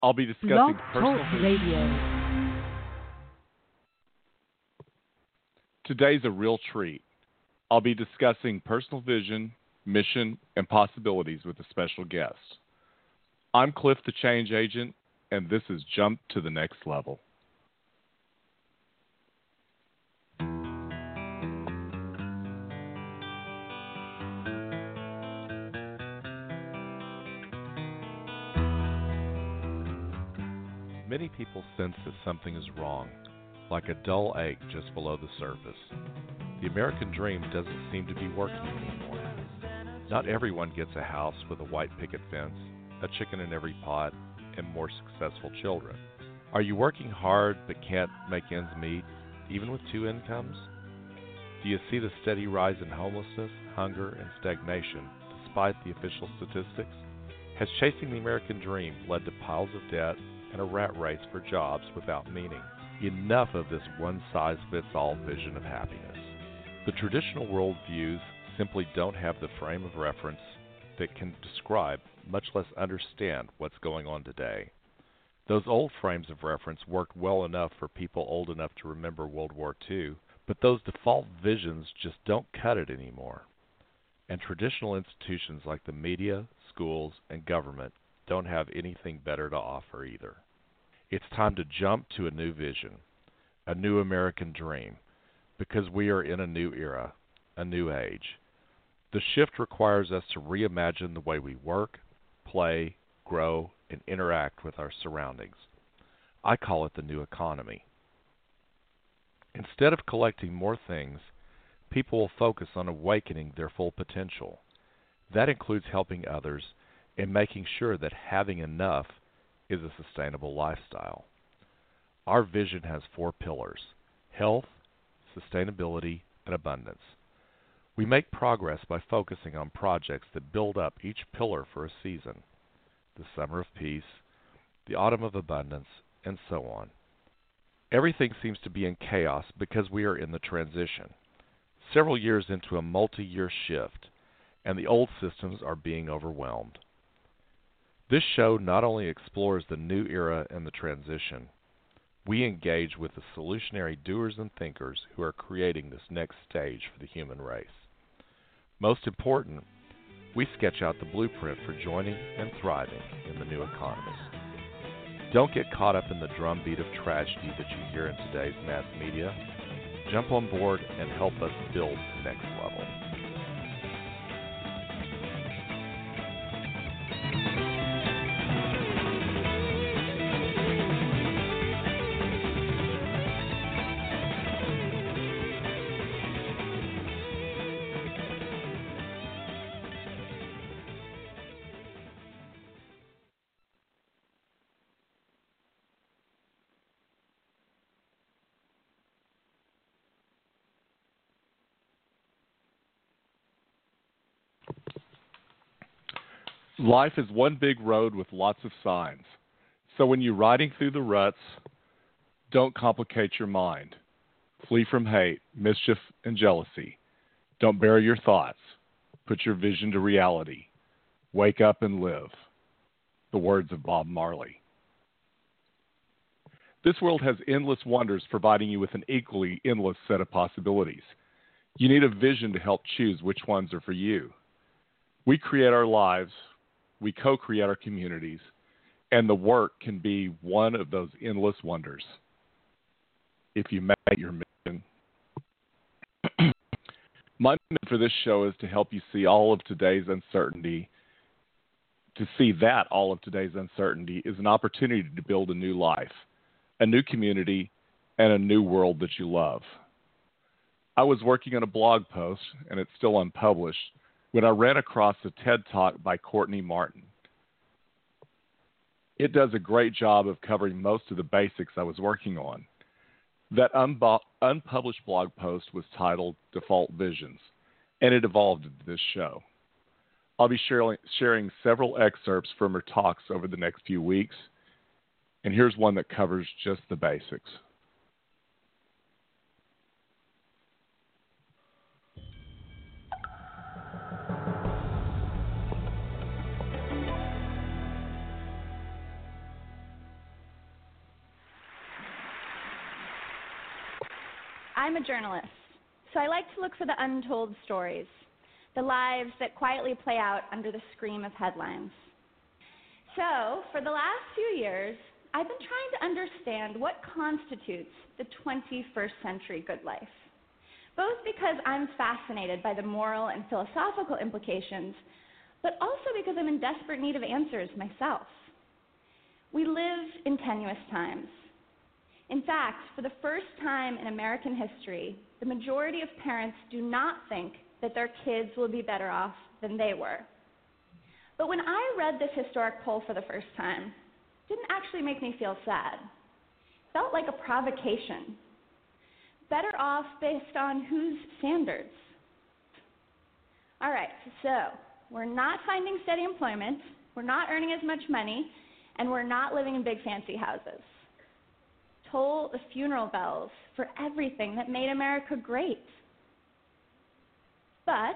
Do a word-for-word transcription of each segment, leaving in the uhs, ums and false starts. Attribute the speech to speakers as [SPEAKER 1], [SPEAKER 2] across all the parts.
[SPEAKER 1] I'll be discussing
[SPEAKER 2] Blog
[SPEAKER 1] personal
[SPEAKER 2] Talk
[SPEAKER 1] vision.
[SPEAKER 2] Radio.
[SPEAKER 1] Today's a real treat. I'll be discussing personal vision, mission, and possibilities with a special guest. I'm Cliff the Change Agent, and this is Jump to the Next Level. Many people sense that something is wrong, like a dull ache just below the surface. The American dream doesn't seem to be working anymore. Not everyone gets a house with a white picket fence, a chicken in every pot, and more successful children. Are you working hard but can't make ends meet, even with two incomes? Do you see the steady rise in homelessness, hunger, and stagnation, despite the official statistics? Has chasing the American dream led to piles of debt and a rat race for jobs without meaning? Enough of this one-size-fits-all vision of happiness. The traditional worldviews simply don't have the frame of reference that can describe, much less understand, what's going on today. Those old frames of reference worked well enough for people old enough to remember World War Two, but those default visions just don't cut it anymore. And traditional institutions like the media, schools, and government don't have anything better to offer either. It's time to jump to a new vision, a new American dream, because we are in a new era, a new age. The shift requires us to reimagine the way we work, play, grow, and interact with our surroundings. I call it the new economy. Instead of collecting more things, people will focus on awakening their full potential. That includes helping others and making sure that having enough is a sustainable lifestyle. Our vision has four pillars: health, sustainability, and abundance. We make progress by focusing on projects that build up each pillar for a season: the summer of peace, the autumn of abundance, and so on. Everything seems to be in chaos because we are in the transition, several years into a multi-year shift, and the old systems are being overwhelmed. This show not only explores the new era and the transition, we engage with the solutionary doers and thinkers who are creating this next stage for the human race. Most important, we sketch out the blueprint for joining and thriving in the new economy. Don't get caught up in the drumbeat of tragedy that you hear in today's mass media. Jump on board and help us build the next level. Life is one big road with lots of signs. So when you're riding through the ruts, don't complicate your mind. Flee from hate, mischief, and jealousy. Don't bury your thoughts. Put your vision to reality. Wake up and live. The words of Bob Marley. This world has endless wonders, providing you with an equally endless set of possibilities. You need a vision to help choose which ones are for you. We create our lives. We co-create our communities, and the work can be one of those endless wonders if you make your mission. My mission for this show is to help you see all of today's uncertainty, to see that all of today's uncertainty is an opportunity to build a new life, a new community, and a new world that you love. I was working on a blog post, and it's still unpublished, when I ran across a TED Talk by Courtney Martin. It does a great job of covering most of the basics I was working on. That unbo- unpublished blog post was titled Default Visions, and it evolved into this show. I'll be sharing, sharing several excerpts from her talks over the next few weeks, and here's one that covers just the basics.
[SPEAKER 2] I'm a journalist, so I like to look for the untold stories, the lives that quietly play out under the scream of headlines. So, for the last few years, I've been trying to understand what constitutes the twenty-first century good life, both because I'm fascinated by the moral and philosophical implications, but also because I'm in desperate need of answers myself. We live in tenuous times. In fact, for the first time in American history, the majority of parents do not think that their kids will be better off than they were. But when I read this historic poll for the first time, it didn't actually make me feel sad. It felt like a provocation. Better off based on whose standards? All right, so we're not finding steady employment, we're not earning as much money, and we're not living in big fancy houses. Toll the funeral bells for everything that made America great. But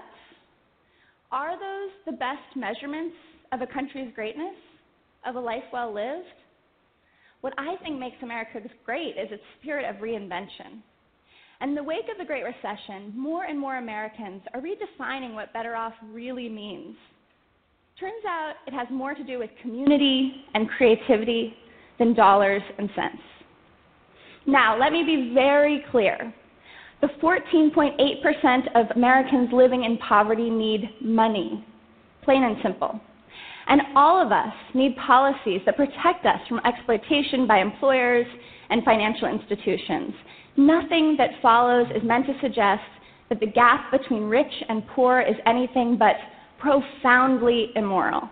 [SPEAKER 2] are those the best measurements of a country's greatness, of a life well lived? What I think makes America great is its spirit of reinvention. And in the wake of the Great Recession, more and more Americans are redefining what better off really means. Turns out it has more to do with community and creativity than dollars and cents. Now, let me be very clear. The fourteen point eight percent of Americans living in poverty need money, plain and simple. And all of us need policies that protect us from exploitation by employers and financial institutions. Nothing that follows is meant to suggest that the gap between rich and poor is anything but profoundly immoral.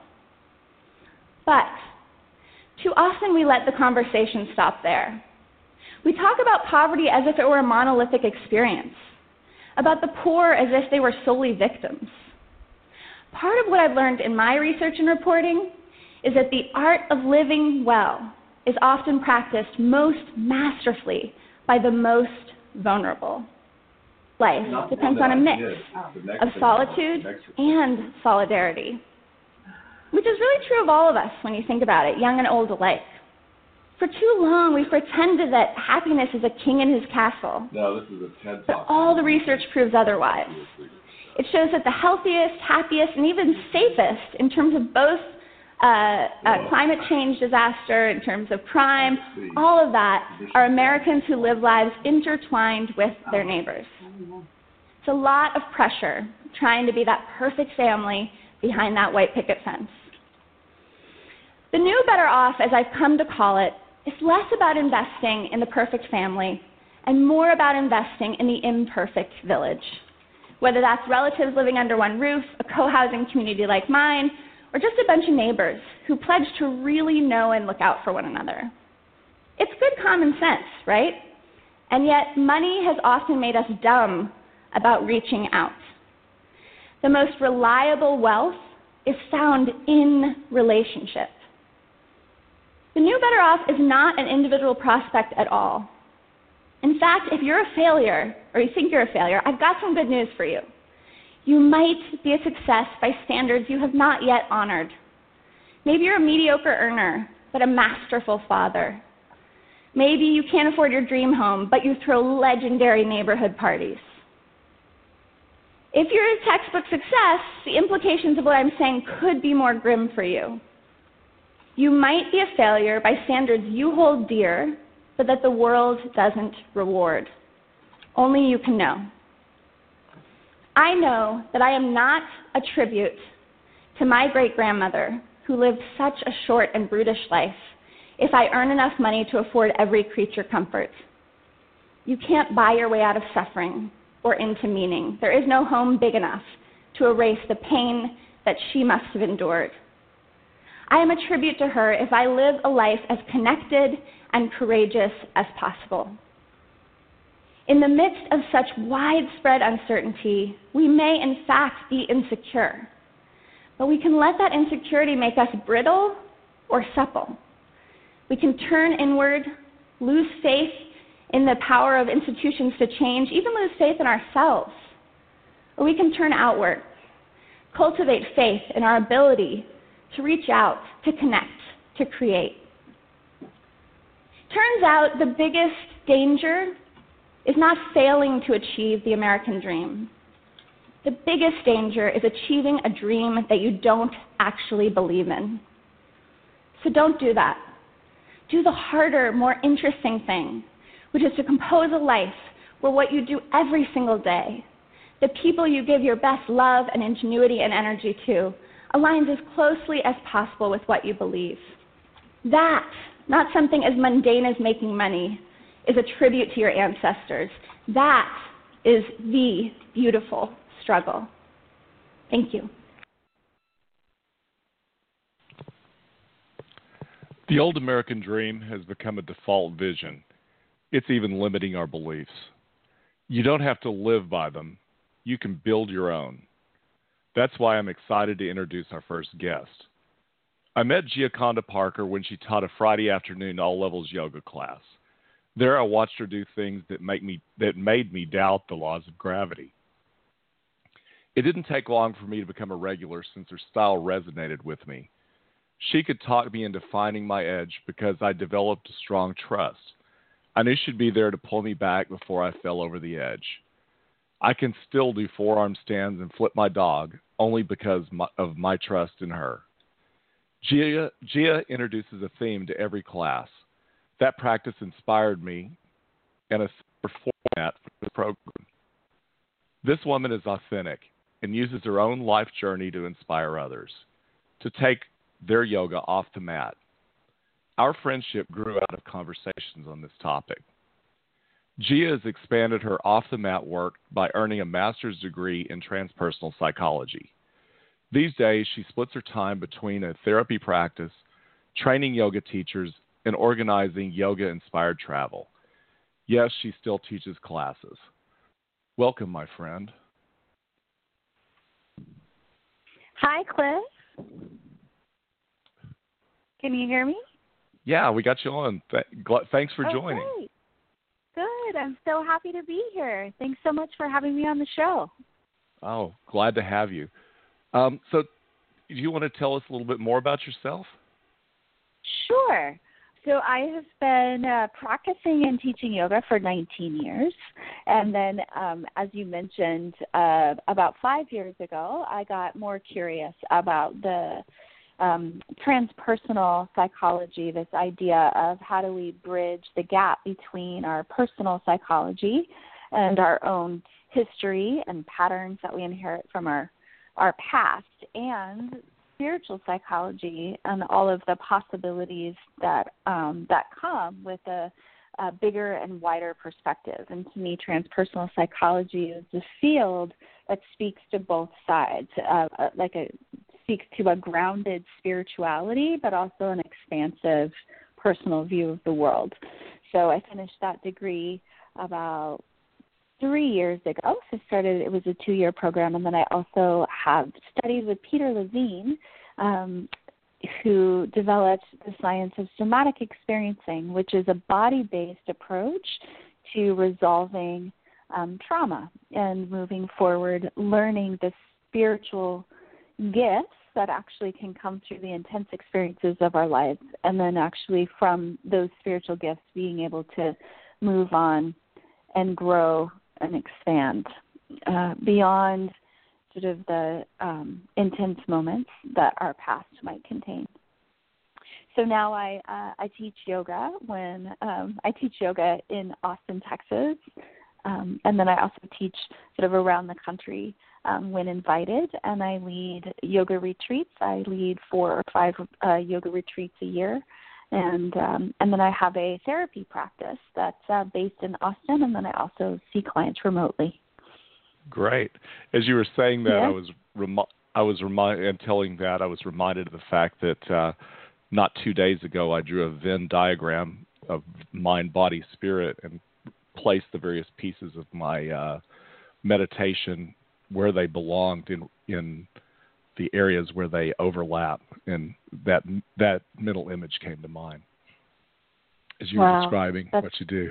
[SPEAKER 2] But too often we let the conversation stop there. We talk about poverty as if it were a monolithic experience, about the poor as if they were solely victims. Part of what I've learned in my research and reporting is that the art of living well is often practiced most masterfully by the most vulnerable. Life Not depends on a mix of solitude and solidarity, which is really true of all of us when you think about it, young and old alike. For too long, we've pretended that happiness is a king in his castle.
[SPEAKER 3] No, this is a TED Talk.
[SPEAKER 2] But all the research proves otherwise. It shows that the healthiest, happiest, and even safest in terms of both uh, uh, climate change disaster, in terms of crime, all of that are Americans who live lives intertwined with their neighbors. It's a lot of pressure trying to be that perfect family behind that white picket fence. The new better off, as I've come to call it, is less about investing in the perfect family and more about investing in the imperfect village, whether that's relatives living under one roof, a co-housing community like mine, or just a bunch of neighbors who pledge to really know and look out for one another. It's good common sense, right? And yet money has often made us dumb about reaching out. The most reliable wealth is found in relationship. The new better off is not an individual prospect at all. In fact, if you're a failure, or you think you're a failure, I've got some good news for you. You might be a success by standards you have not yet honored. Maybe you're a mediocre earner, but a masterful father. Maybe you can't afford your dream home, but you throw legendary neighborhood parties. If you're a textbook success, the implications of what I'm saying could be more grim for you. You might be a failure by standards you hold dear, but that the world doesn't reward. Only you can know. I know that I am not a tribute to my great-grandmother, who lived such a short and brutish life, if I earn enough money to afford every creature comfort. You can't buy your way out of suffering or into meaning. There is no home big enough to erase the pain that she must have endured. I am a tribute to her if I live a life as connected and courageous as possible. In the midst of such widespread uncertainty, we may in fact be insecure, but we can let that insecurity make us brittle or supple. We can turn inward, lose faith in the power of institutions to change, even lose faith in ourselves. Or we can turn outward, cultivate faith in our ability to reach out, to connect, to create. Turns out the biggest danger is not failing to achieve the American dream. The biggest danger is achieving a dream that you don't actually believe in. So don't do that. Do the harder, more interesting thing, which is to compose a life where what you do every single day, the people you give your best love and ingenuity and energy to, aligns as closely as possible with what you believe. That, not something as mundane as making money, is a tribute to your ancestors. That is the beautiful struggle. Thank you.
[SPEAKER 1] The old American dream has become a default vision. It's even limiting our beliefs. You don't have to live by them. You can build your own. That's why I'm excited to introduce our first guest. I met Gioconda Parker when she taught a Friday afternoon all-levels yoga class. There I watched her do things that make me that made me doubt the laws of gravity. It didn't take long for me to become a regular since her style resonated with me. She could talk me into finding my edge because I developed a strong trust. I knew she'd be there to pull me back before I fell over the edge. I can still do forearm stands and flip my dog only because my, of my trust in her. Gia, Gia introduces a theme to every class. That practice inspired me and a format for the program. This woman is authentic and uses her own life journey to inspire others, to take their yoga off the mat. Our friendship grew out of conversations on this topic. Gia has expanded her off-the-mat work by earning a master's degree in transpersonal psychology. These days, she splits her time between a therapy practice, training yoga teachers, and organizing yoga-inspired travel. Yes, she still teaches classes. Welcome, my friend.
[SPEAKER 3] Hi, Cliff. Can you hear me?
[SPEAKER 1] Yeah, we got you on. Th- gl- thanks for
[SPEAKER 3] oh,
[SPEAKER 1] joining.
[SPEAKER 3] Great. Good. I'm so happy to be here. Thanks so much for having me on the show.
[SPEAKER 1] Oh, glad to have you. Um, so do you want to tell us a little bit more about yourself?
[SPEAKER 3] Sure. So I have been uh, practicing and teaching yoga for nineteen years. And then, um, as you mentioned, uh, about five years ago, I got more curious about the um, transpersonal psychology, this idea of how do we bridge the gap between our personal psychology and our own history and patterns that we inherit from our, our past, and spiritual psychology and all of the possibilities that um, that come with a, a bigger and wider perspective. And to me, transpersonal psychology is a field that speaks to both sides, uh, like a speaks to a grounded spirituality, but also an expansive personal view of the world. So I finished that degree about three years ago. So started, it was a two-year program, and then I also have studied with Peter Levine, um, who developed the science of somatic experiencing, which is a body-based approach to resolving um, trauma and moving forward, learning the spiritual gifts that actually can come through the intense experiences of our lives, and then actually from those spiritual gifts being able to move on and grow and expand uh, beyond sort of the um, intense moments that our past might contain. So now I uh, I teach yoga when um, I teach yoga in Austin, Texas, um, and then I also teach sort of around the country um, when invited, and I lead yoga retreats. I lead four or five uh, yoga retreats a year. And um, and then I have a therapy practice that's uh, based in Austin, and then I also see clients remotely.
[SPEAKER 1] Great. As you were saying that,
[SPEAKER 3] yeah.
[SPEAKER 1] I was remi- I was remi- and telling that I was reminded of the fact that uh, not two days ago I drew a Venn diagram of mind, body, spirit, and placed the various pieces of my uh, meditation where they belonged in in the areas where they overlap, and that that middle image came to mind as you
[SPEAKER 3] wow.
[SPEAKER 1] were describing
[SPEAKER 3] that's,
[SPEAKER 1] what you do.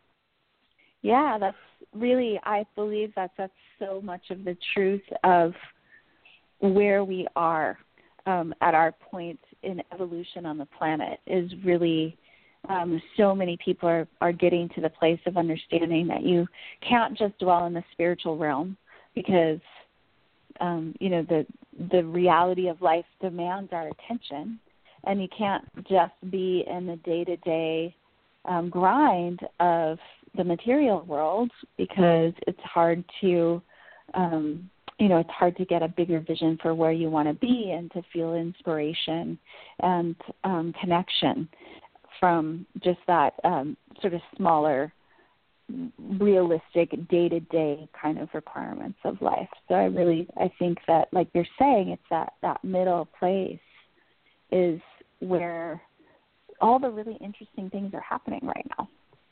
[SPEAKER 3] Yeah, that's really, I believe that that's so much of the truth of where we are um, at our point in evolution on the planet is really um, so many people are, are getting to the place of understanding that you can't just dwell in the spiritual realm because, um, you know, the the reality of life demands our attention, and you can't just be in the day-to-day um, grind of the material world because it's hard to, um, you know, it's hard to get a bigger vision for where you want to be and to feel inspiration and um, connection from just that um, sort of smaller, realistic day-to-day kind of requirements of life. So I really, I think that, like you're saying, it's that, that middle place is where all the really interesting things are happening right now.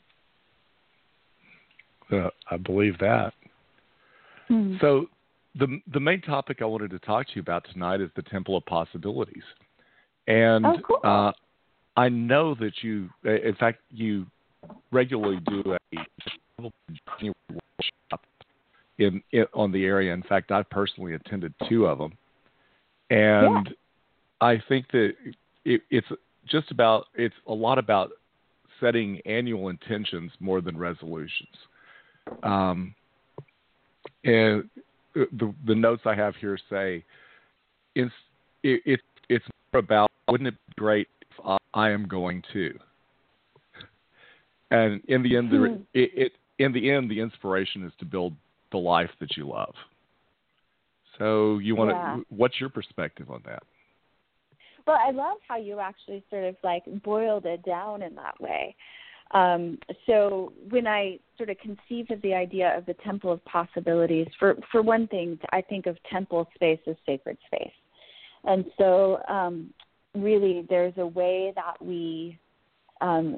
[SPEAKER 1] Uh, I believe that. Mm-hmm. So the the main topic I wanted to talk to you about tonight is the Temple of Possibilities. And
[SPEAKER 3] oh, cool.
[SPEAKER 1] uh, I know that you, in fact, you regularly do a workshop in, in on the area. In fact, I personally attended two of them. And yeah. I think that it, it's just about, it's a lot about setting annual intentions more than resolutions. Um, and the the notes I have here say, it's, it, it, it's more about, wouldn't it be great if I am going to? And in the end, the, it, it in the end, the inspiration is to build the life that you love. So you want
[SPEAKER 3] yeah.
[SPEAKER 1] to, what's your perspective on that?
[SPEAKER 3] Well, I love how you actually sort of like boiled it down in that way. Um, so when I sort of conceived of the idea of the Temple of Possibilities, for, for one thing, I think of temple space as sacred space. And so um, really there's a way that we um,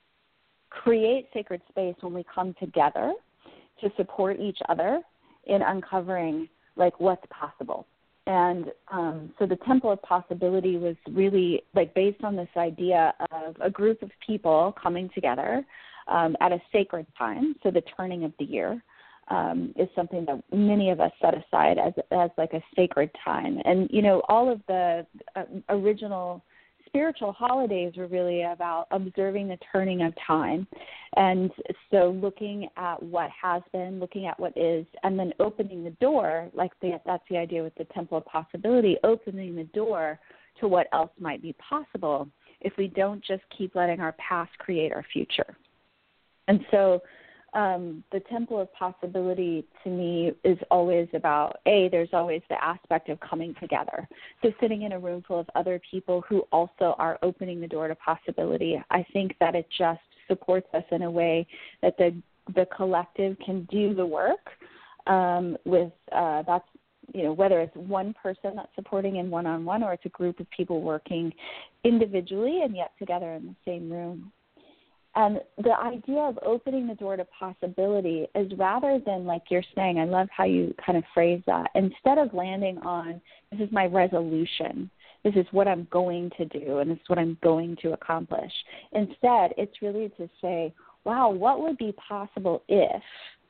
[SPEAKER 3] create sacred space when we come together to support each other in uncovering like what's possible. And um, so the Temple of Possibility was really like based on this idea of a group of people coming together um, at a sacred time. So the turning of the year um, is something that many of us set aside as as like a sacred time. And, you know, all of the uh, original spiritual holidays were really about observing the turning of time. And so looking at what has been, looking at what is, and then opening the door, like the, that's the idea with the Temple of Possibility, opening the door to what else might be possible if we don't just keep letting our past create our future. And so um, the Temple of Possibility to me is always about, A, there's always the aspect of coming together. So sitting in a room full of other people who also are opening the door to possibility, I think that it just supports us in a way that the the collective can do the work um, with, uh, that's, you know, whether it's one person that's supporting in one-on-one or it's a group of people working individually and yet together in the same room. And the idea of opening the door to possibility is rather than, like you're saying, I love how you kind of phrase that, instead of landing on, this is my resolution, this is what I'm going to do, and this is what I'm going to accomplish. Instead, it's really to say, wow, what would be possible if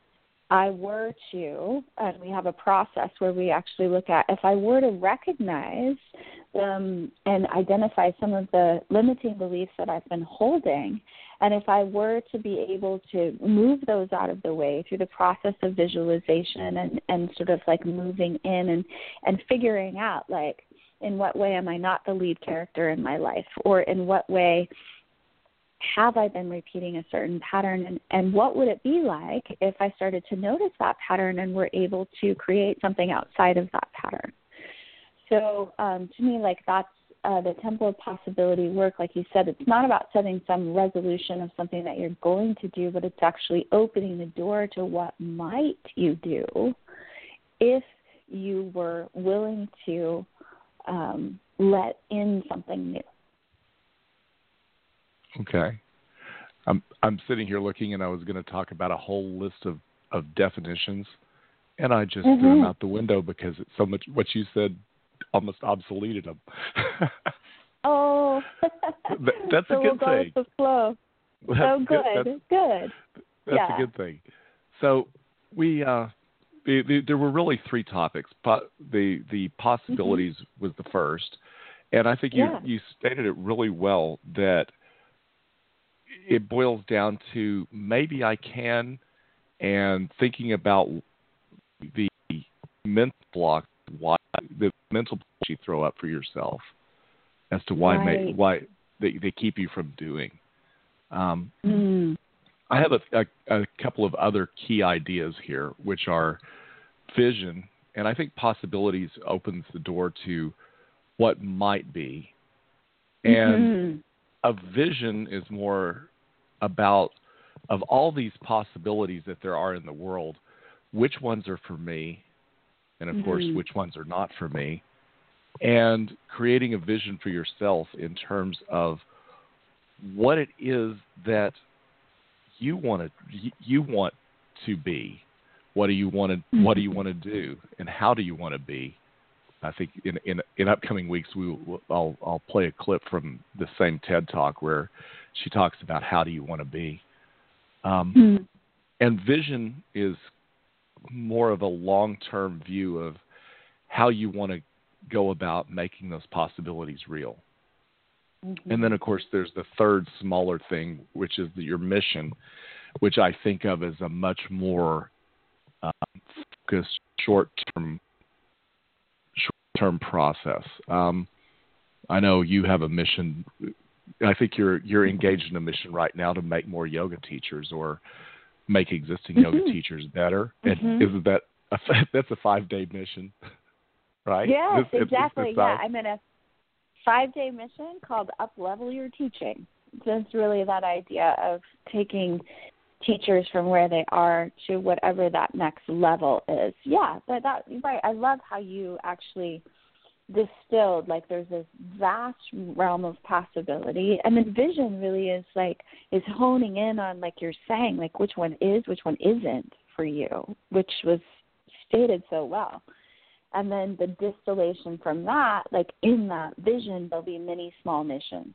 [SPEAKER 3] I were to, and we have a process where we actually look at, if I were to recognize um, and identify some of the limiting beliefs that I've been holding, and if I were to be able to move those out of the way through the process of visualization and, and sort of like moving in and, and figuring out, like, in what way am I not the lead character in my life, or in what way have I been repeating a certain pattern, and, and what would it be like if I started to notice that pattern and were able to create something outside of that pattern? So um, to me, like that's uh, the Temple of Possibility work. Like you said, it's not about setting some resolution of something that you're going to do, but it's actually opening the door to what might you do if you were willing to um, let in something new.
[SPEAKER 1] Okay. I'm I'm sitting here looking, and I was going to talk about a whole list of, of definitions, and I just mm-hmm. threw them out the window because it's so much what you said almost obsoleted them.
[SPEAKER 3] oh,
[SPEAKER 1] that, that's
[SPEAKER 3] so
[SPEAKER 1] a good
[SPEAKER 3] we'll go
[SPEAKER 1] thing.
[SPEAKER 3] with the flow.
[SPEAKER 1] That's
[SPEAKER 3] oh, good,
[SPEAKER 1] that's,
[SPEAKER 3] good.
[SPEAKER 1] That's
[SPEAKER 3] yeah.
[SPEAKER 1] a good thing. So we uh, the, the, there were really three topics. Po- the the possibilities mm-hmm. was the first, and I think you
[SPEAKER 3] yeah.
[SPEAKER 1] you stated it really well that it boils down to maybe I can, and thinking about the mental block, why the mental blocks you throw up for yourself as to why
[SPEAKER 3] right.
[SPEAKER 1] may, why they, they keep you from doing. Um,
[SPEAKER 3] mm.
[SPEAKER 1] I have a, a, a couple of other key ideas here, which are vision, and I think possibilities opens the door to what might be. And
[SPEAKER 3] mm-hmm.
[SPEAKER 1] a vision is more about, of all these possibilities that there are in the world, which ones are for me, and of
[SPEAKER 3] mm-hmm.
[SPEAKER 1] course, which ones are not for me, and creating a vision for yourself in terms of what it is that you want to you want to be. What do you want to mm-hmm. What do you want to do, and how do you want to be? I think in in, in upcoming weeks we will, I'll I'll play a clip from the same TED Talk where she talks about how do you want to be. Um,
[SPEAKER 3] mm-hmm.
[SPEAKER 1] And vision is more of a long-term view of how you want to go about making those possibilities real.
[SPEAKER 3] Mm-hmm.
[SPEAKER 1] And then, of course, there's the third smaller thing, which is the, your mission, which I think of as a much more uh, focused, short-term, short-term process. Um, I know you have a mission. I think you're you're engaged in a mission right now to make more yoga teachers or make existing
[SPEAKER 3] mm-hmm.
[SPEAKER 1] yoga teachers better.
[SPEAKER 3] Mm-hmm.
[SPEAKER 1] And isn't that a, that's a five-day mission, right?
[SPEAKER 3] Yes,
[SPEAKER 1] This,
[SPEAKER 3] exactly.
[SPEAKER 1] it's, it's
[SPEAKER 3] yeah, I'm in a five-day mission called Up Level Your Teaching. So it's really that idea of taking teachers from where they are to whatever that next level is. Yeah, that, that right. I love how you actually distilled, like there's this vast realm of possibility, and then vision really is like is honing in on, like you're saying, like which one is, which one isn't for you, which was stated so well. And then the distillation from that, like in that vision, there'll be many small missions.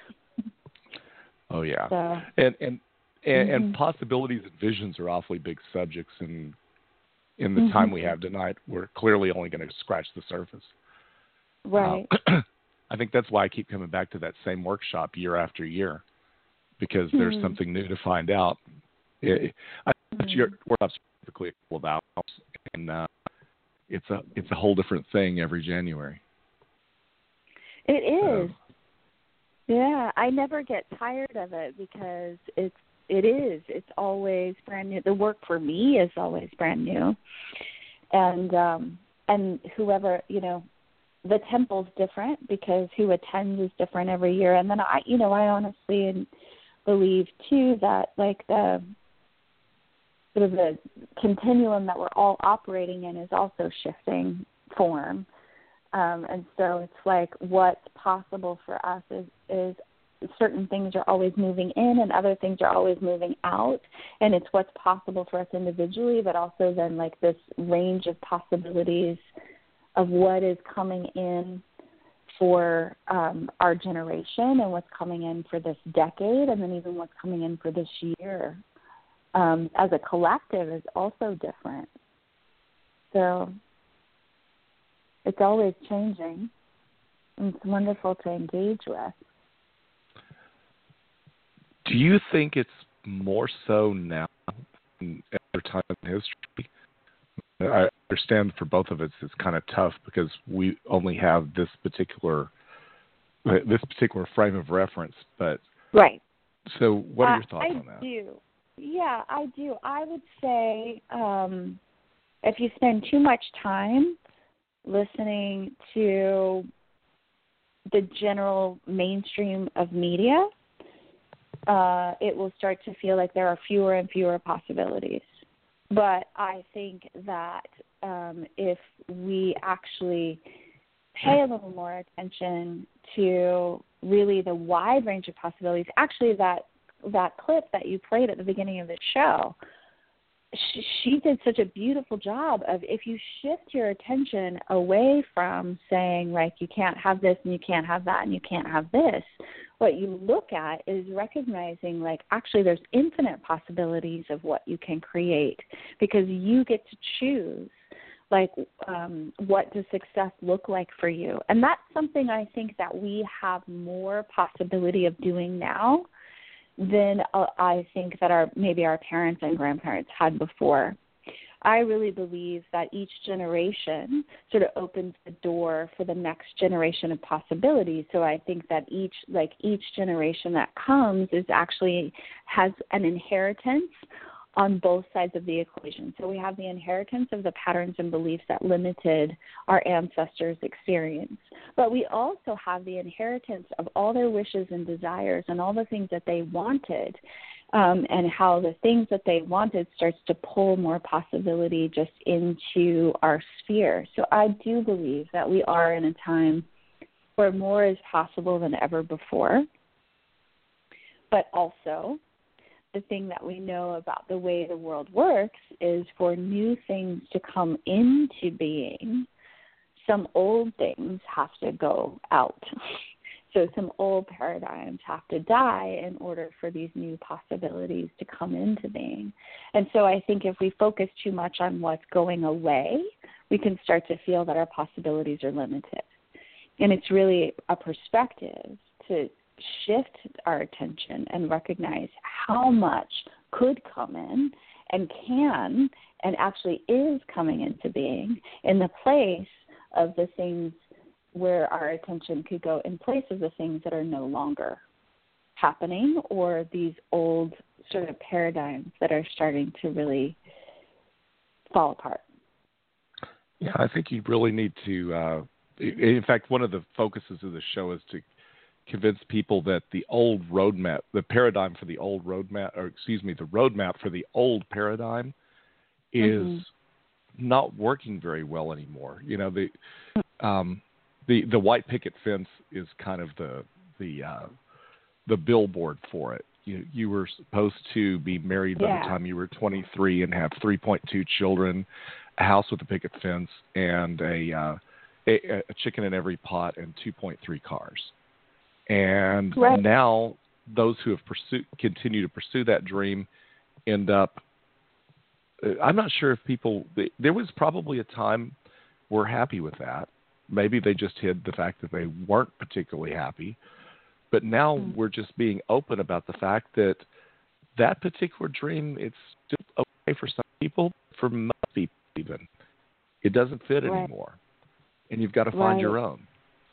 [SPEAKER 1] Oh yeah,
[SPEAKER 3] so,
[SPEAKER 1] and and and,
[SPEAKER 3] mm-hmm.
[SPEAKER 1] and possibilities and visions are awfully big subjects, and in the
[SPEAKER 3] mm-hmm.
[SPEAKER 1] time we have tonight, we're clearly only going to scratch the surface.
[SPEAKER 3] Right.
[SPEAKER 1] Uh, I think that's why I keep coming back to that same workshop year after year, because mm-hmm. there's something new to find out. It, I think mm-hmm. your workshop's typically a couple of hours, and uh, it's a it's a whole different thing every January.
[SPEAKER 3] It is. So. Yeah, I never get tired of it because it's it is. It's always brand new. The work for me is always brand new, and um, and whoever you know. The temple's different because who attends is different every year. And then I, you know, I honestly believe too that like the sort of the continuum that we're all operating in is also shifting form. Um, and so it's like what's possible for us is, is certain things are always moving in and other things are always moving out. And it's what's possible for us individually, but also then like this range of possibilities of what is coming in for um, our generation and what's coming in for this decade, and then even what's coming in for this year um, as a collective is also different. So it's always changing, and it's wonderful to engage with.
[SPEAKER 1] Do you think it's more so now than other time in history? I understand for both of us it's kind of tough because we only have this particular this particular frame of reference. But
[SPEAKER 3] right.
[SPEAKER 1] So, what are your
[SPEAKER 3] uh,
[SPEAKER 1] thoughts
[SPEAKER 3] I
[SPEAKER 1] on that?
[SPEAKER 3] I do. Yeah, I do. I would say um, if you spend too much time listening to the general mainstream of media, uh, it will start to feel like there are fewer and fewer possibilities. But I think that um, if we actually pay a little more attention to really the wide range of possibilities, actually that that clip that you played at the beginning of the show, she, she did such a beautiful job of if you shift your attention away from saying, like, you can't have this and you can't have that and you can't have this, what you look at is recognizing, like, actually there's infinite possibilities of what you can create because you get to choose, like, um, what does success look like for you. And that's something I think that we have more possibility of doing now than uh, I think that our maybe our parents and grandparents had before. I really believe that each generation sort of opens the door for the next generation of possibilities. So I think that each, like each generation that comes is actually has an inheritance on both sides of the equation. So we have the inheritance of the patterns and beliefs that limited our ancestors' experience. But we also have the inheritance of all their wishes and desires and all the things that they wanted. Um, and how the things that they wanted starts to pull more possibility just into our sphere. So I do believe that we are in a time where more is possible than ever before. But also, the thing that we know about the way the world works is for new things to come into being, some old things have to go out. So some old paradigms have to die in order for these new possibilities to come into being. And so I think if we focus too much on what's going away, we can start to feel that our possibilities are limited. And it's really a perspective to shift our attention and recognize how much could come in and can and actually is coming into being in the place of the things where our attention could go in place of the things that are no longer happening, or these old sort of paradigms that are starting to really fall apart.
[SPEAKER 1] Yeah, I think you really need to, uh, in fact, one of the focuses of the show is to convince people that the old roadmap, the paradigm for the old roadmap, or excuse me, the roadmap for the old paradigm is mm-hmm. not working very well anymore. You know, the, um, The the white picket fence is kind of the the uh, the billboard for it. You you were supposed to be married by yeah. the time you were twenty-three and have three point two children, a house with a picket fence, and a, uh, a a chicken in every pot, and two point three cars. And right. now those who have pursued continue to pursue that dream end up. I'm not sure if people. There was probably a time we're happy with that. Maybe they just hid the fact that they weren't particularly happy. But now mm. we're just being open about the fact that that particular dream, it's still okay for some people, for most people even. It doesn't fit right. anymore. And you've got to find right. your own.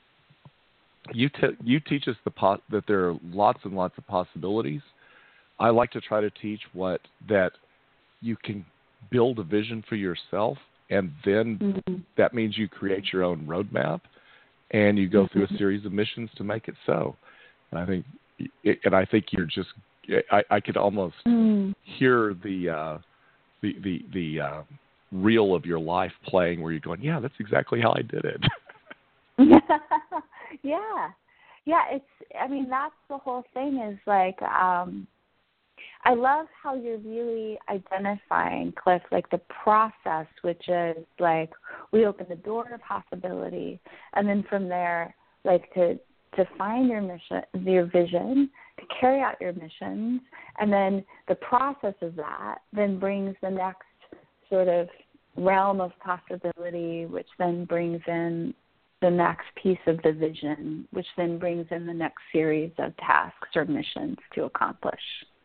[SPEAKER 1] You te- you teach us the po- that there are lots and lots of possibilities. I like to try to teach what that you can build a vision for yourself, and then mm-hmm. that means you create your own roadmap, and you go mm-hmm. through a series of missions to make it so. And I think, and I think you're just, I, I could almost mm. hear the uh, the the the uh, reel of your life playing, where you're going, yeah, that's exactly how I did it.
[SPEAKER 3] yeah, yeah. It's, I mean, that's the whole thing. Is like. Um, I love how you're really identifying, Cliff, like the process, which is like we open the door to possibility, and then from there, like to to find your mission, your vision, to carry out your missions, and then the process of that then brings the next sort of realm of possibility, which then brings in the next piece of the vision, which then brings in the next series of tasks or missions to accomplish.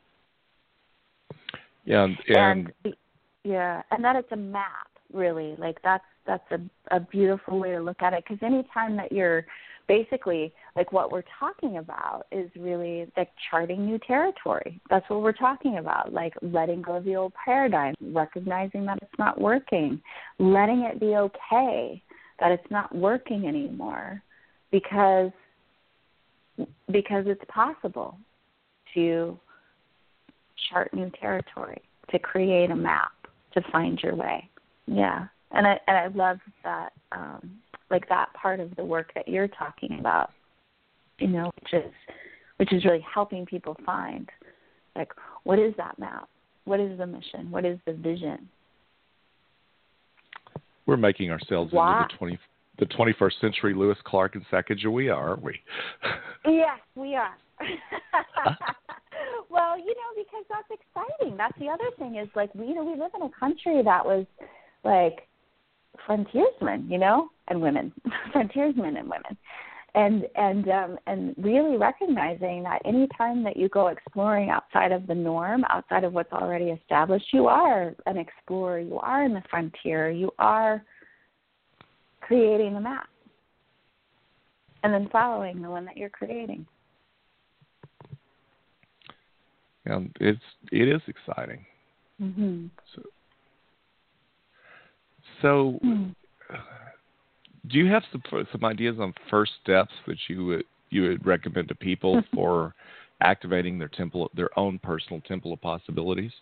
[SPEAKER 1] Yeah, and, and,
[SPEAKER 3] and yeah, and that it's a map, really. Like that's that's a, a beautiful way to look at it. Because anytime that you're basically like what we're talking about is really like charting new territory. That's what we're talking about. Like letting go of the old paradigm, recognizing that it's not working, letting it be okay that it's not working anymore, because because it's possible to chart new territory, to create a map, to find your way. Yeah, and I and I love that, um, like that part of the work that you're talking about, you know, which is which is really helping people find, like, what is that map? What is the mission? What is the vision?
[SPEAKER 1] We're making ourselves
[SPEAKER 3] wow.
[SPEAKER 1] into the twenty the twenty-first century Lewis Clark and Sacagawea, aren't we?
[SPEAKER 3] Yes, we are. Well, you know, because that's exciting. That's the other thing is, like, we, you know, we live in a country that was, like, frontiersmen, you know, and women, frontiersmen and women. And and um, and really recognizing that any time that you go exploring outside of the norm, outside of what's already established, you are an explorer. You are in the frontier. You are creating the map, and then following the one that you're creating.
[SPEAKER 1] And it's it is exciting.
[SPEAKER 3] Mm-hmm.
[SPEAKER 1] So, so
[SPEAKER 3] mm-hmm.
[SPEAKER 1] do you have some some ideas on first steps that you would you would recommend to people for activating their temple, their own personal temple of possibilities?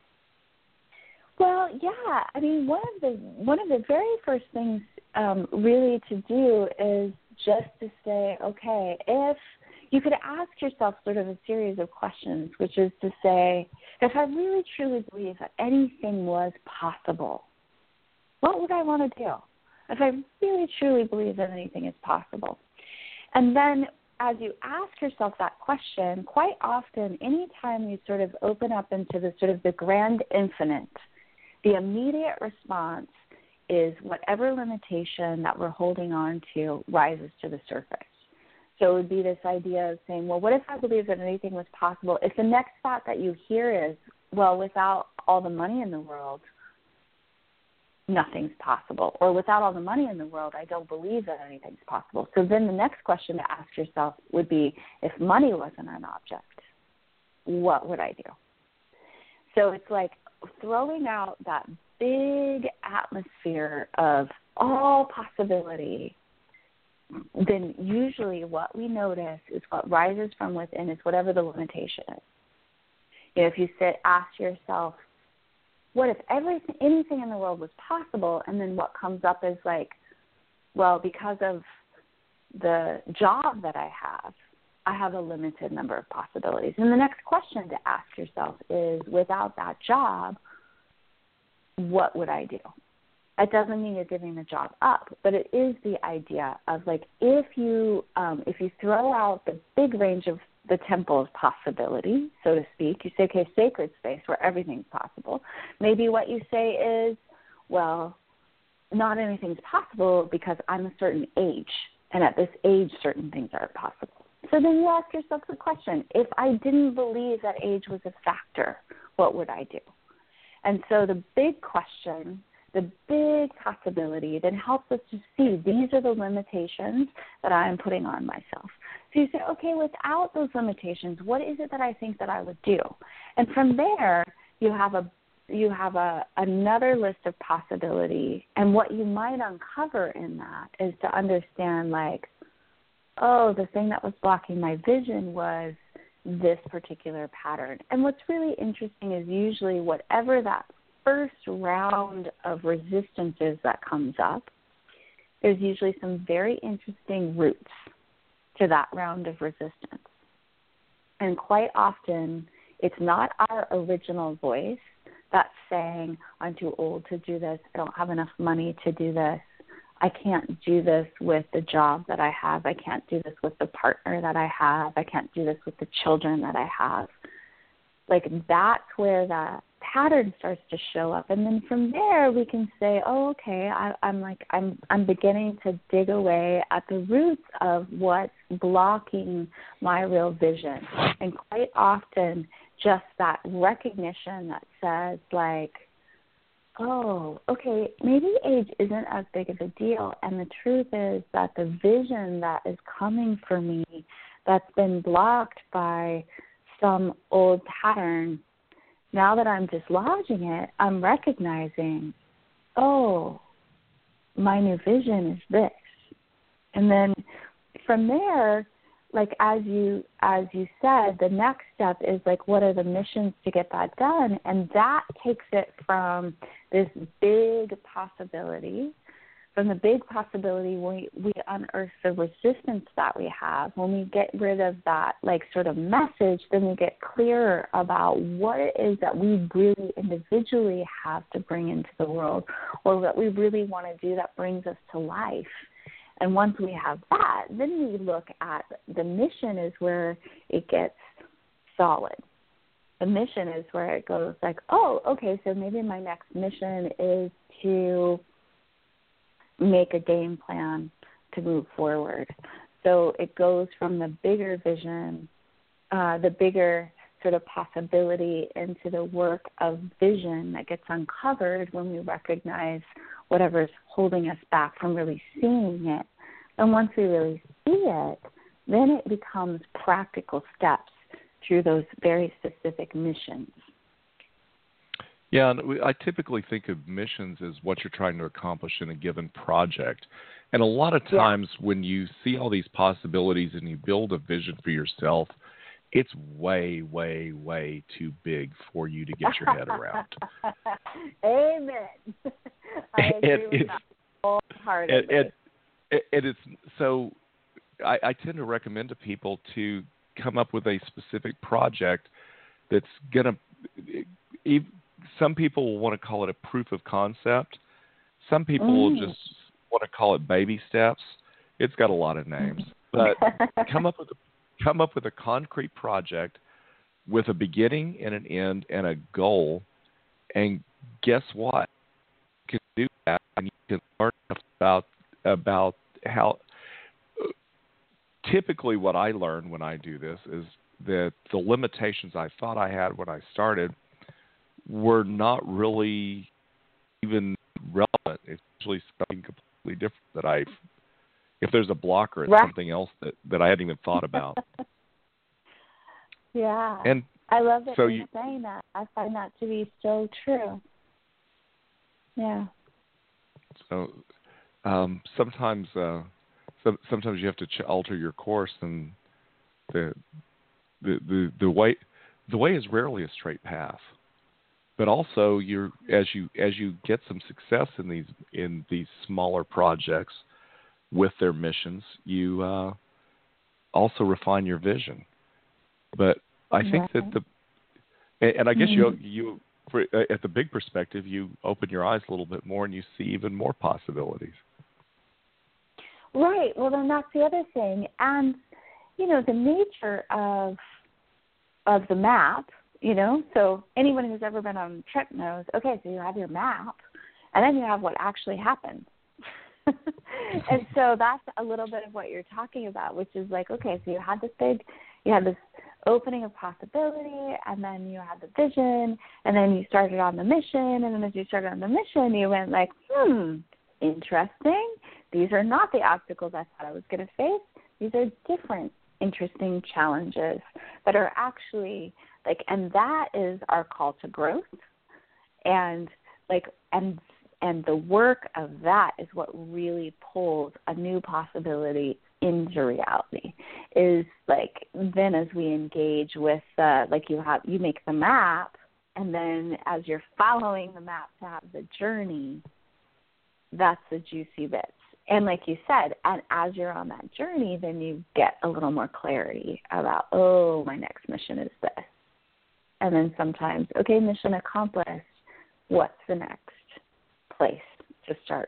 [SPEAKER 3] Well, yeah. I mean, one of the one of the very first things um, really to do is just to say, okay, if you could ask yourself sort of a series of questions, which is to say, if I really truly believe that anything was possible, what would I want to do? If I really truly believe that anything is possible. And then as you ask yourself that question, quite often, anytime you sort of open up into the sort of the grand infinite, the immediate response is whatever limitation that we're holding on to rises to the surface. So it would be this idea of saying, well, what if I believe that anything was possible? If the next thought that you hear is, well, without all the money in the world, nothing's possible, or without all the money in the world, I don't believe that anything's possible. So then the next question to ask yourself would be, if money wasn't an object, what would I do? So it's like throwing out that big atmosphere of all possibility. Then usually what we notice is what rises from within is whatever the limitation is. You know, if you sit, ask yourself, what if everything, anything in the world was possible? And then what comes up is like, well, because of the job that I have, I have a limited number of possibilities. And the next question to ask yourself is, without that job, what would I do? It doesn't mean you're giving the job up, but it is the idea of like, if you um, if you throw out the big range of the temple of possibility, so to speak, you say, okay, sacred space where everything's possible. Maybe what you say is, well, not anything's possible because I'm a certain age, and at this age, certain things are possible. So then you ask yourself the question, if I didn't believe that age was a factor, what would I do? And so the big question, the big possibility then helps us to see these are the limitations that I am putting on myself. So you say, okay, without those limitations, what is it that I think that I would do? And from there, you have a you have a another list of possibility, and what you might uncover in that is to understand, like, oh, the thing that was blocking my vision was this particular pattern. And what's really interesting is usually whatever that first round of resistance is that comes up, there's usually some very interesting roots to that round of resistance. And quite often, it's not our original voice that's saying, I'm too old to do this, I don't have enough money to do this, I can't do this with the job that I have, I can't do this with the partner that I have, I can't do this with the children that I have. Like, that's where that pattern starts to show up, and then from there we can say, oh, okay, I, I'm like I'm I'm beginning to dig away at the roots of what's blocking my real vision. And quite often, just that recognition that says, like, oh, okay, maybe age isn't as big of a deal, and the truth is that the vision that is coming for me that's been blocked by some old pattern, now that I'm dislodging it, I'm recognizing, oh, my new vision is this. And then from there, like as you as you said, the next step is like, what are the missions to get that done? And that takes it from this big possibility. From the big possibility, we, we unearth the resistance that we have. When we get rid of that, like, sort of message, then we get clearer about what it is that we really individually have to bring into the world, or what we really want to do that brings us to life. And once we have that, then we look at the mission is where it gets solid. The mission is where it goes like, oh, okay, so maybe my next mission is to make a game plan to move forward. So it goes from the bigger vision, uh, the bigger sort of possibility into the work of vision that gets uncovered when we recognize whatever's holding us back from really seeing it. And once we really see it, then it becomes practical steps through those very specific missions.
[SPEAKER 1] Yeah, and we, I typically think of missions as what you're trying to accomplish in a given project. And a lot of times yeah. when you see all these possibilities and you build a vision for yourself, it's way, way, way too big for you to get your head around.
[SPEAKER 3] Amen. I agree
[SPEAKER 1] and,
[SPEAKER 3] with that wholeheartedly.
[SPEAKER 1] And, and, and it's so I, I tend to recommend to people to come up with a specific project that's going to. Some people will want to call it a proof of concept. Some people mm. will just want to call it baby steps. It's got a lot of names, but come up with a Come up with a concrete project with a beginning and an end and a goal, and guess what? You can do that, and you can learn about about how. Typically, what I learn when I do this is that the limitations I thought I had when I started were not really even relevant. It's actually something completely different that I've. If there's a blocker, it's right. something else that, that I hadn't even thought about.
[SPEAKER 3] Yeah.
[SPEAKER 1] And
[SPEAKER 3] I love that
[SPEAKER 1] so
[SPEAKER 3] you're
[SPEAKER 1] you,
[SPEAKER 3] saying that. I find that to be so true. Yeah.
[SPEAKER 1] So um, sometimes uh, some, sometimes you have to ch- alter your course, and the, the the the way the way is rarely a straight path. But also, you're as you as you get some success in these in these smaller projects with their missions, you uh, also refine your vision. But I think
[SPEAKER 3] right.
[SPEAKER 1] that the, and, and I guess
[SPEAKER 3] mm-hmm.
[SPEAKER 1] you you for, at the big perspective, you open your eyes a little bit more and you see even more possibilities.
[SPEAKER 3] Right. Well, then that's the other thing, and you know the nature of of the map. You know, so anyone who's ever been on a trip knows. Okay, so you have your map, and then you have what actually happens. And so that's a little bit of what you're talking about, which is like, okay, so you had this big, you had this opening of possibility, and then you had the vision, and then you started on the mission, and then as you started on the mission, you went like, hmm, interesting. These are not the obstacles I thought I was going to face. These are different, interesting challenges that are actually like, and that is our call to growth, and like, and And the work of that is what really pulls a new possibility into reality. Is like then as we engage with uh, like you have you make the map, and then as you're following the map to have the journey, that's the juicy bits. And like you said, and as you're on that journey, then you get a little more clarity about, oh, my next mission is this. And then sometimes, okay, mission accomplished. What's the next place to start?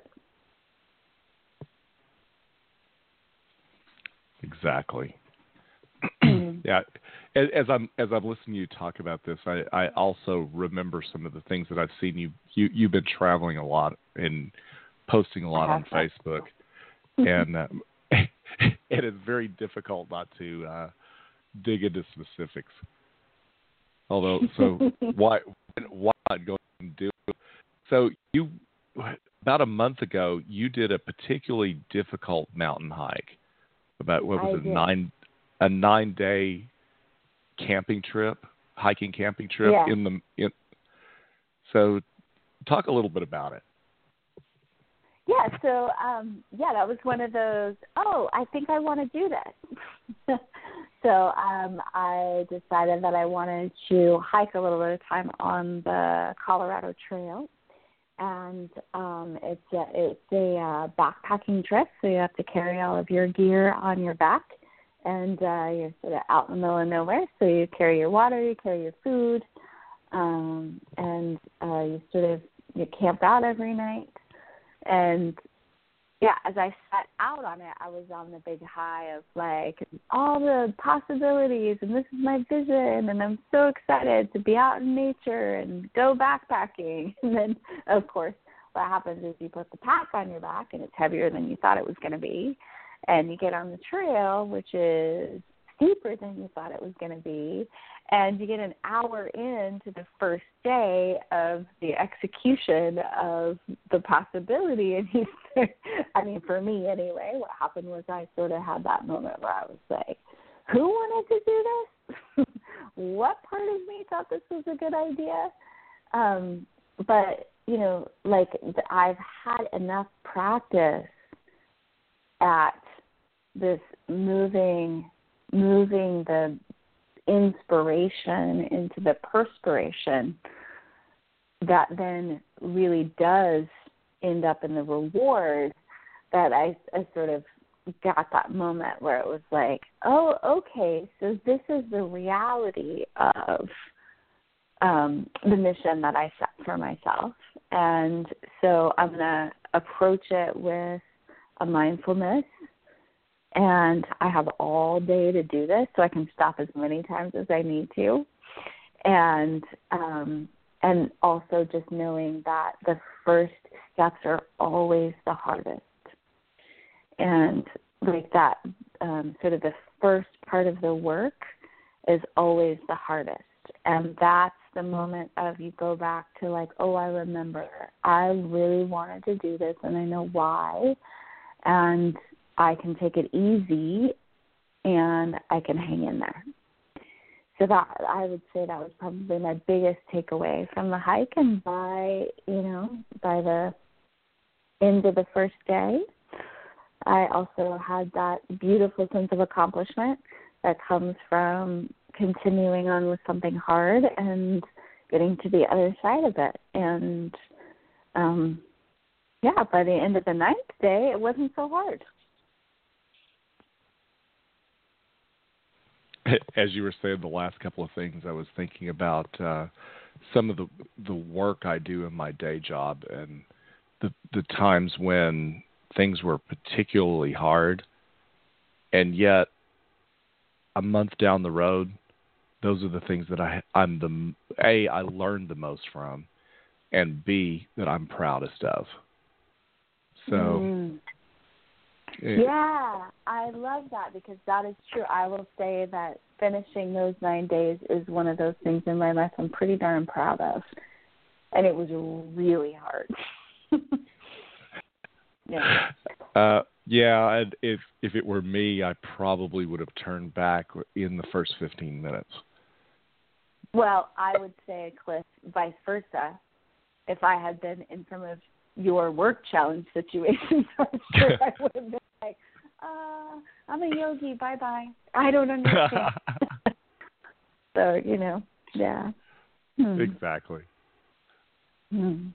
[SPEAKER 1] Exactly. Yeah. As, as I'm as I'm listening to you talk about this, I, I also remember some of the things that I've seen you you you've been traveling a lot and posting a lot on
[SPEAKER 3] that.
[SPEAKER 1] Facebook, and um, it is very difficult not to uh, dig into specifics. Although, so why why not go and do it? So you. About a month ago, you did a particularly difficult mountain hike. About what was
[SPEAKER 3] I
[SPEAKER 1] it,
[SPEAKER 3] did.
[SPEAKER 1] nine a nine day camping trip, hiking camping trip
[SPEAKER 3] yeah.
[SPEAKER 1] in the. In, so, talk a little bit about it.
[SPEAKER 3] Yeah. So, um, yeah, that was one of those. Oh, I think I want to do this. So um, I decided that I wanted to hike a little bit of time on the Colorado Trail. And um, it's a, it's a uh, backpacking trip, so you have to carry all of your gear on your back, and uh, you're sort of out in the middle of nowhere. So you carry your water, you carry your food, um, and uh, you sort of you camp out every night. And yeah, as I set out on it, I was on the big high of like all the possibilities, and this is my vision, and I'm so excited to be out in nature and go backpacking. And then, of course, what happens is you put the pack on your back, and it's heavier than you thought it was going to be. and you get on the trail, which is steeper than you thought it was going to be, and you get an hour into the first day of the execution of the possibility, and you, I mean, for me anyway, what happened was I sort of had that moment where I was like, who wanted to do this? What part of me thought this was a good idea? Um, but, you know, like I've had enough practice at this moving, moving the inspiration into the perspiration that then really does end up in the reward, that I, I sort of got that moment where it was like, oh, okay, so this is the reality of um, the mission that I set for myself. And so I'm going to approach it with a mindfulness, and I have all day to do this, so I can stop as many times as I need to. And um, and also just knowing that the first steps are always the hardest. And like that, um, sort of the first part of the work is always the hardest. And that's the moment of you go back to like, oh, I remember. I really wanted to do this, and I know why. And I can take it easy, and I can hang in there. So that, I would say that was probably my biggest takeaway from the hike. And by, you know, by the end of the first day, I also had that beautiful sense of accomplishment that comes from continuing on with something hard and getting to the other side of it. And, um, yeah, by the end of the ninth day, it wasn't so hard.
[SPEAKER 1] As you were saying the last couple of things, I was thinking about uh, some of the the work I do in my day job, and the the times when things were particularly hard, and yet a month down the road, those are the things that I I'm the A I learned the most from, and B that I'm proudest of. So.
[SPEAKER 3] Mm.
[SPEAKER 1] It,
[SPEAKER 3] yeah, I love that, because that is true. I will say that finishing those nine days is one of those things in my life I'm pretty darn proud of. And it was really hard. yeah.
[SPEAKER 1] Uh, yeah, and if if it were me, I probably would have turned back in the first fifteen minutes.
[SPEAKER 3] Well, I would say, Cliff, vice versa. If I had been in some of your work challenge situations, I'm sure I would have been like, uh, I'm a yogi, bye-bye. I don't understand. So, you know, yeah. Hmm.
[SPEAKER 1] Exactly.
[SPEAKER 3] Hmm.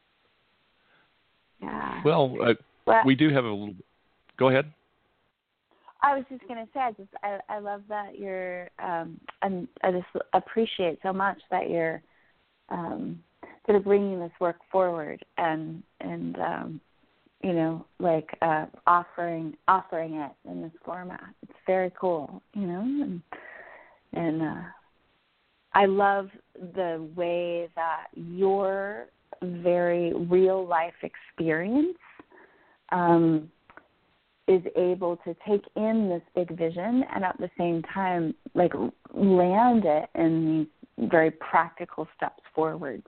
[SPEAKER 3] Yeah.
[SPEAKER 1] Well, uh,
[SPEAKER 3] well,
[SPEAKER 1] we do have a little. Go ahead.
[SPEAKER 3] I was just going to say, I just I, I love that you're. Um, and I just appreciate so much that you're um, sort of bringing this work forward and and um, you know, like uh, offering offering it in this format. It's very cool, you know, and and uh, I love the way that your very real life experience um, is able to take in this big vision and at the same time, like, land it in these very practical steps forward.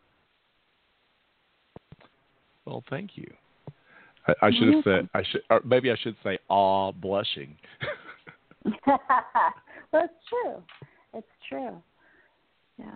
[SPEAKER 1] Well, thank you. I, I should have said, I should, or maybe I should say, aw, blushing.
[SPEAKER 3] Well, it's true. It's true. Yeah.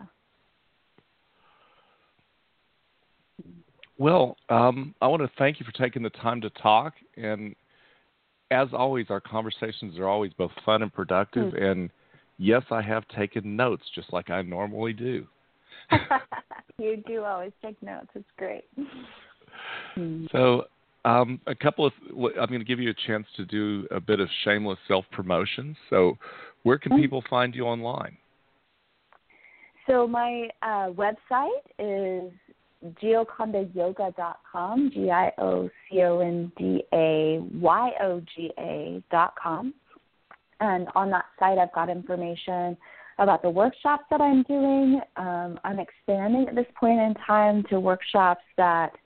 [SPEAKER 1] Well, um, I want to thank you for taking the time to talk. And as always, our conversations are always both fun and productive. Mm. And yes, I have taken notes just like I normally do.
[SPEAKER 3] You do always take notes. It's great.
[SPEAKER 1] So um, a couple of, I'm going to give you a chance to do a bit of shameless self-promotion. So where can people find you online?
[SPEAKER 3] So my uh, website is gioconda yoga dot com, G I O C O N D A Y O G A dot com. And on that site, I've got information about the workshops that I'm doing. Um, I'm expanding at this point in time to workshops that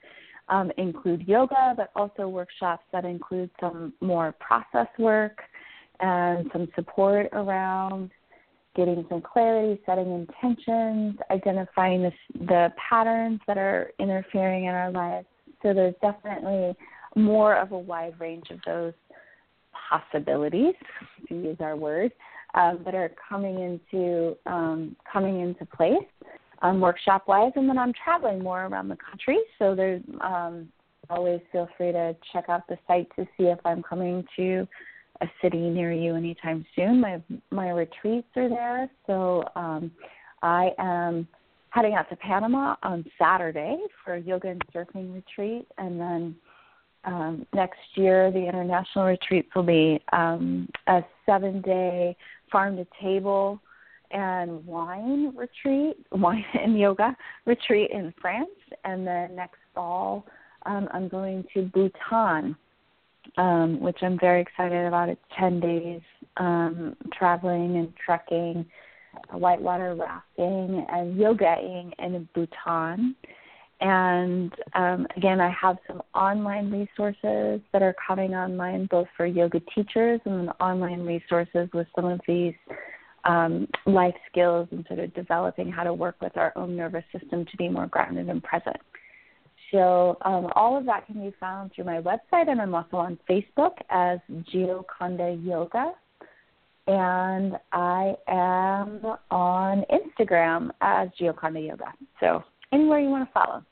[SPEAKER 3] um, include yoga, but also workshops that include some more process work and some support around getting some clarity, setting intentions, identifying the, the patterns that are interfering in our lives. So there's definitely more of a wide range of those possibilities, to use our word, um, that are coming into um, coming into place um, workshop-wise. And then I'm traveling more around the country, so there's um, always feel free to check out the site to see if I'm coming to a city near you anytime soon. My my retreats are there, so um, I am heading out to Panama on Saturday for a yoga and surfing retreat, and then um, next year the international retreats will be um, a seven-day farm-to-table and wine retreat, wine and yoga retreat in France, and then next fall um, I'm going to Bhutan, Um, which I'm very excited about. It's ten days um, traveling and trekking, whitewater rafting, and yogaing in Bhutan. And um, again, I have some online resources that are coming online, both for yoga teachers and then online resources with some of these um, life skills and sort of developing how to work with our own nervous system to be more grounded and present. So um, all of that can be found through my website, and I'm also on Facebook as Gioconda Yoga. And I am on Instagram as Gioconda Yoga. So anywhere you want to follow.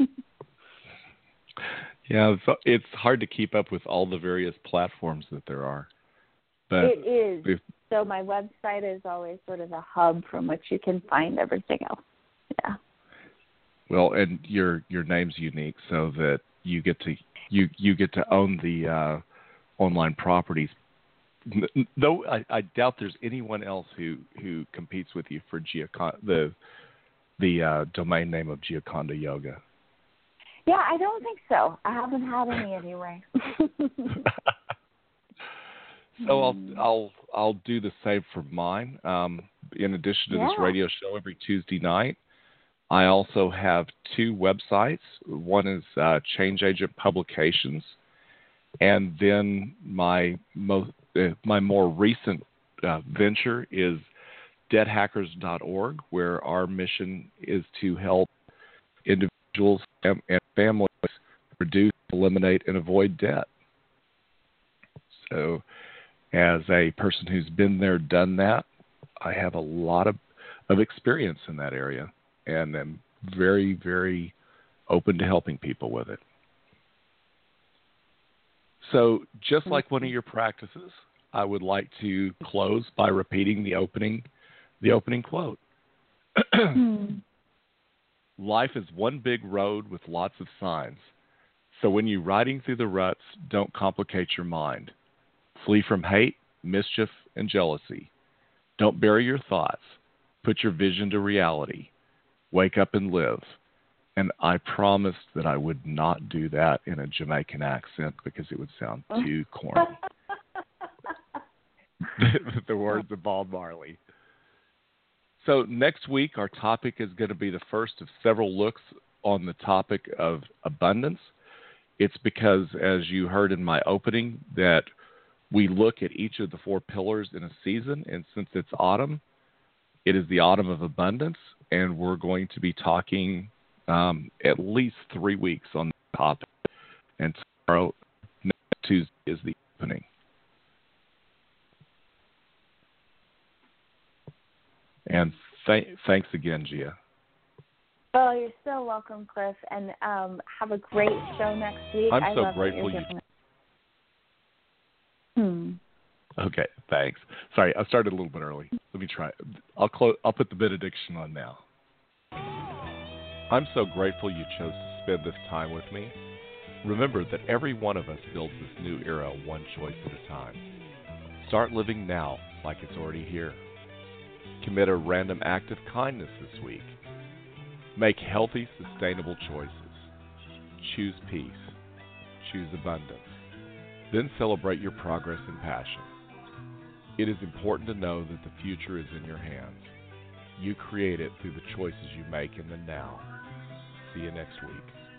[SPEAKER 1] Yeah, it's, it's hard to keep up with all the various platforms that there are. But
[SPEAKER 3] it is.
[SPEAKER 1] If,
[SPEAKER 3] so my website is always sort of a hub from which you can find everything else. Yeah.
[SPEAKER 1] Well, and your your name's unique, so that you get to you you get to own the uh, online properties. Though I, I doubt there's anyone else who, who competes with you for Giocon- the the uh, domain name of Gioconda Yoga.
[SPEAKER 3] Yeah, I don't think so. I haven't had any anyway.
[SPEAKER 1] So I'll I'll I'll do the same for mine. Um, in addition to
[SPEAKER 3] yeah.
[SPEAKER 1] this radio show every Tuesday night, I also have two websites. One is uh, Change Agent Publications, and then my most uh, my more recent uh, venture is debt hackers dot org, where our mission is to help individuals and, and families reduce, eliminate, and avoid debt. So, as a person who's been there, done that, I have a lot of, of experience in that area, and I'm very, very open to helping people with it. So just like one of your practices, I would like to close by repeating the opening, the opening quote. Life is one big road with lots of signs. So when you're riding through the ruts, don't complicate your mind. Flee from hate, mischief, and jealousy. Don't bury your thoughts. Put your vision to reality. Wake up and live. And I promised that I would not do that in a Jamaican accent because it would sound too corny. The words of Bob Marley. So next week, our topic is going to be the first of several looks on the topic of abundance. It's because, as you heard in my opening, that we look at each of the four pillars in a season, and since it's autumn, it is the autumn of abundance, and we're going to be talking um, at least three weeks on the topic, and tomorrow, next Tuesday, is the opening. And th- thanks again, Gia.
[SPEAKER 3] Oh, you're so welcome, Cliff, and um, have a great show next week.
[SPEAKER 1] I'm
[SPEAKER 3] I
[SPEAKER 1] so
[SPEAKER 3] love
[SPEAKER 1] grateful
[SPEAKER 3] you.
[SPEAKER 1] you...
[SPEAKER 3] Hmm.
[SPEAKER 1] Okay, thanks. Sorry, I started a little bit early. Let me try. I'll close. I'll put the benediction on now. I'm so grateful you chose to spend this time with me. Remember that every one of us builds this new era one choice at a time. Start living now like it's already here. Commit a random act of kindness this week. Make healthy, sustainable choices. Choose peace. Choose abundance. Then celebrate your progress and passion. It is important to know that the future is in your hands. You create it through the choices you make in the now. See you next week.